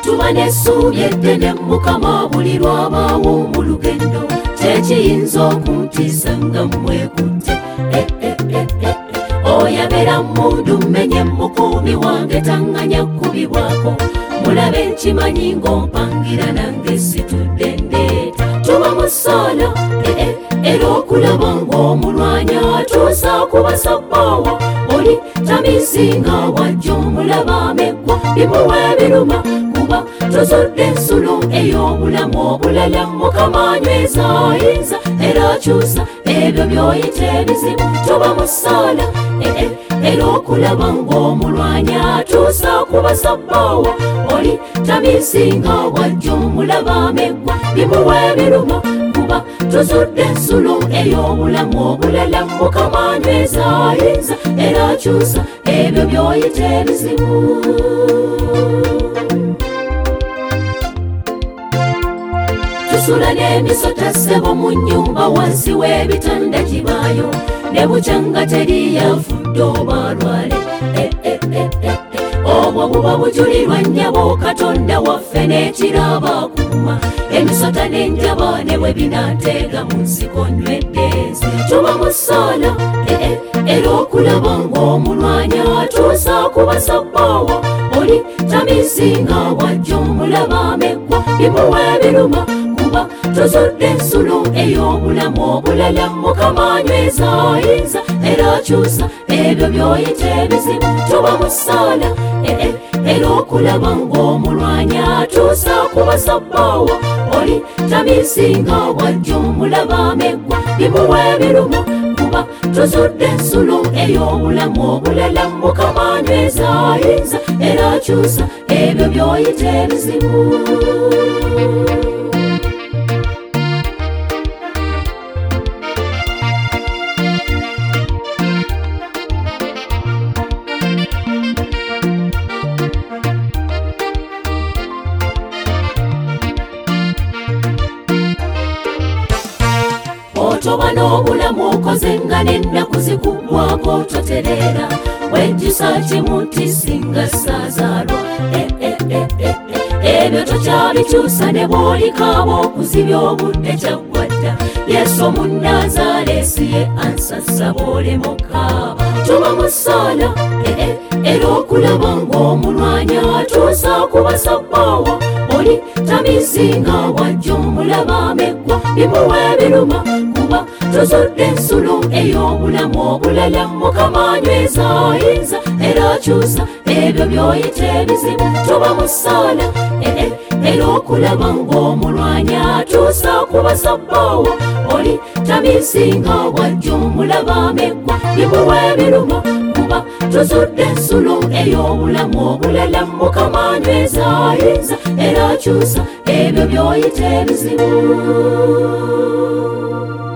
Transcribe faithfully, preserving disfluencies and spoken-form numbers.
tuba n'essuubi eddene Mukama buli lwabaawo mu lugendo tekiyinza okuntiisa nga mwekutte oyabeera mmundu mmenye mukuumi wange taŋŋanya kubibwako mulabe nkimanyi ng'ompangira nange situdde ndeeta tuba mu ssala era okulaba ng'omulwanya atuusa kubasa bbaawa oli tamizinga wajja omulaba ameggwa bimuwa ebiruma kuba tozodde ensulo ey'obulamu obulala Mukama anyweza ayinza era akyusa ebyo by'oyita ebizibu tuba mu ssala era okulaba ng'omulwanya atuusa kubasa bbaawa oli tamizinga wajja omulaba ameggwa bimuwa ebiruma kuba tozodde ensulo ey'obulamu obulala Mukama anyweza ayinza era akyusa ebyo by'oyita ebizibu tusula n'emisota ssebo mu nnyumba wansi w'ebitanda gibaayo ne bukyanga teri yafudde oba alwale obwo buba bujulirwa nnyabo Katonda waffe n'ekiraba akuuma emisota n'enjaba ne bwe binaateega mu nsiko nyweddeezi tuba mu ssala era okulaba ng'omulwanya atuusa kubasa bbaawa oli tamizinga wajja omulaba ameggwa bimuwa ebiruma kuba tozodde ensulo ey'obulamu obulala Mukama anyweza ayinza era akyusa ebyo by'oyita ebizibu tuba mu ssala era okulaba ng'omulwanya atuusa kubasa bbaawa oli tamizinga wajja omulaba ameggwa bimuwa ebiruma kuba tozodde ensulo ey'obulamu obulala Mukama anyweza ayinza era akyusa ebyo by'oyita ebizibu toba n'obulamu okoze nga n'ennaku zikuggwako totereera wejjusa kimu nti singa saazaalwa ebyo tokyabikyusa ne bw'olikaaba okuzibya obudde kyaggwadda Yesu Omunnazaaleesi ye ansasa boolema okkaaba tuba mu ssala era okulaba ng'omulwanya atuusa kubasa bbaawa oli tamizinga wajja omulaba ameggwa bimuwa ebiruma kuba tozodde ensulo ey'obulamu obulala Mukama anyweza ayinza era akyusa ebyo by'oyita ebizibu tuba mu ssala era okulaba ng'omulwanya atuusa kubasa bbaawa oli tamizinga wajja omulaba ameggwa bimuwa ebiruma kuba tozodde ensulo ey'obulamu obulala Mukama anyweza ayinza era akyusa ebyo by'oyita ebizibu